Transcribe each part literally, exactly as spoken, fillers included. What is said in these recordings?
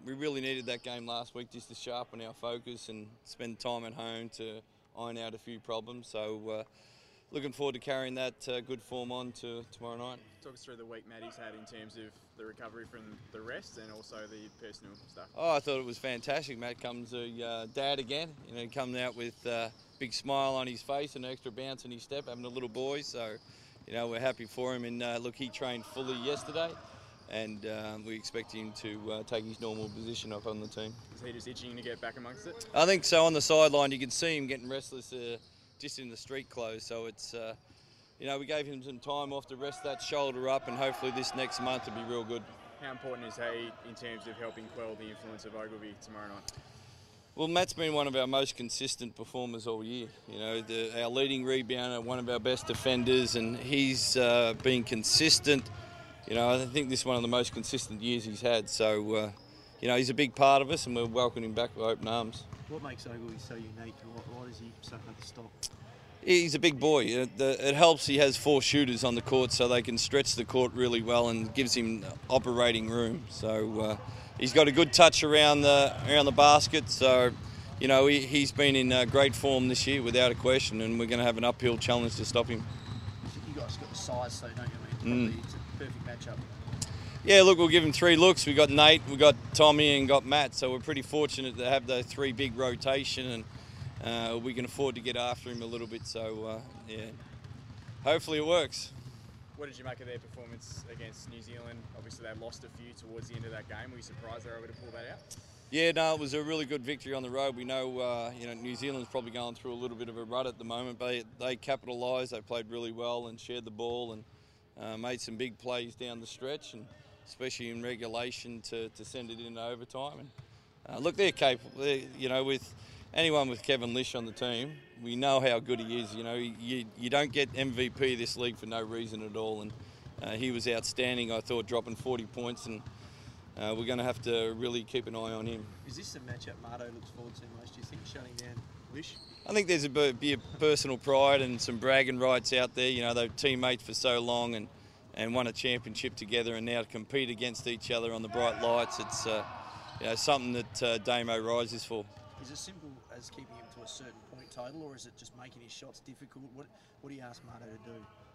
we really needed that game last week just to sharpen our focus and spend time at home to iron out a few problems. So uh, looking forward to carrying that uh, good form on to tomorrow night. Talk us through the week Matty's had in terms of the recovery from the rest and also the personal stuff. Oh, I thought it was fantastic. Matt comes a uh, dad again. You know, he comes out with a uh, big smile on his face and an extra bounce in his step, having a little boy. So, you know, we're happy for him. And uh, look, he trained fully yesterday, and uh, we expect him to uh, take his normal position up on the team. Is he just itching to get back amongst it? I think so. On the sideline, you can see him getting restless uh, just in the street clothes. So it's, uh, you know, we gave him some time off to rest that shoulder up, and hopefully this next month will be real good. How important is he in terms of helping quell the influence of Ogilvy tomorrow night? Well, Matt's been one of our most consistent performers all year. You know, the, our leading rebounder, one of our best defenders, and he's uh, been consistent. You know, I think this is one of the most consistent years he's had. So, uh, you know, he's a big part of us, and we're welcoming him back with open arms. What makes Ogilvy so unique, and why, why does he so hard to stop? He's a big boy. It, it helps he has four shooters on the court, so they can stretch the court really well and gives him operating room. So uh, he's got a good touch around the around the basket. So, you know, he, he's been in uh, great form this year without a question, and we're going to have an uphill challenge to stop him. You guys got the size, though, don't you? I mean, Mm. it's a perfect matchup. Yeah, look, we'll give him three looks. We've got Nate, we've got Tommy, and got Matt. So we're pretty fortunate to have the three big rotation, and Uh, we can afford to get after him a little bit, so uh, yeah, hopefully it works. What did you make of their performance against New Zealand? Obviously they lost a few towards the end of that game. Were you surprised they were able to pull that out? Yeah, no, it was a really good victory on the road. We know, uh, you know, New Zealand's probably going through a little bit of a rut at the moment, but they, they capitalised, they played really well and shared the ball and uh, made some big plays down the stretch, and especially in regulation to, to send it into overtime. And uh, look, they're capable. They're, you know, with anyone with Kevin Lish on the team, we know how good he is. You know, you, you don't get M V P this league for no reason at all, and uh, he was outstanding, I thought, dropping forty points, and uh, we're going to have to really keep an eye on him. Is this the matchup Marto looks forward to most? Do you think shutting down Lish? I think there's a bit of personal pride and some bragging rights out there. You know, they're teammates for so long and, and won a championship together, and now to compete against each other on the bright lights, it's uh, you know, something that uh, Damo rises for. Is it simple as keeping him to a certain point total, or is it just making his shots difficult? What What do you ask Marto to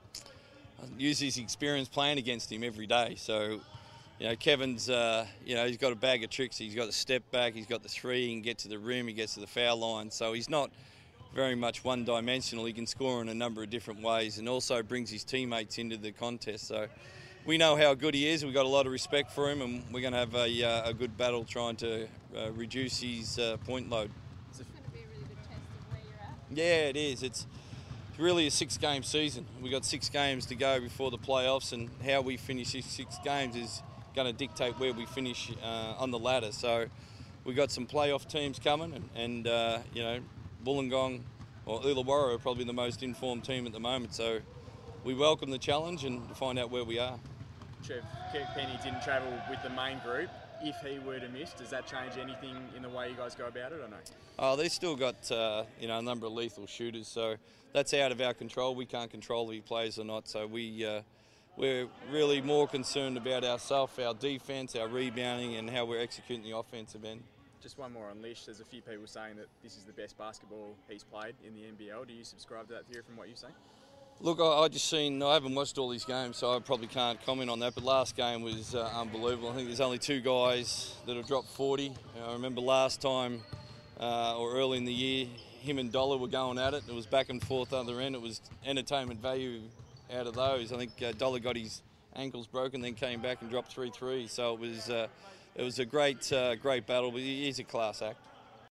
do? Use his experience playing against him every day. So, you know, Kevin's, uh, you know, he's got a bag of tricks. He's got the step back, he's got the three, he can get to the rim, he gets to the foul line. So he's not very much one-dimensional. He can score in a number of different ways, and also brings his teammates into the contest. So we know how good he is. We've got a lot of respect for him, and we're going to have a, uh, a good battle trying to uh, reduce his uh, point load. It's going to be a really good test of where you're at. Yeah, it is. It's really a six-game season. We've got six games to go before the playoffs, and how we finish these six games is going to dictate where we finish uh, on the ladder. So we've got some playoff teams coming, and, and uh, you know, Wollongong or Illawarra are probably the most informed team at the moment. So we welcome the challenge and find out where we are. Trev, Penny didn't travel with the main group. If he were to miss, does that change anything in the way you guys go about it, or no? Oh, they've still got uh, you know, a number of lethal shooters, so that's out of our control. We can't control if he plays or not, so we, uh, we're really more concerned about ourselves, our defence, our rebounding, and how we're executing the offensive end. Just one more on Lish. There's a few people saying that this is the best basketball he's played in the N B L. Do you subscribe to that theory from what you've seen? Look, I, I just seen, I haven't watched all these games, so I probably can't comment on that, but last game was uh, unbelievable. I think there's only two guys that have dropped forty. I remember last time, uh, or early in the year, him and Dollar were going at it. It was back and forth other end. It was entertainment value out of those. I think uh, Dollar got his ankles broken, then came back and dropped three threes. So it was, uh, it was a great, uh, great battle, but he's a class act.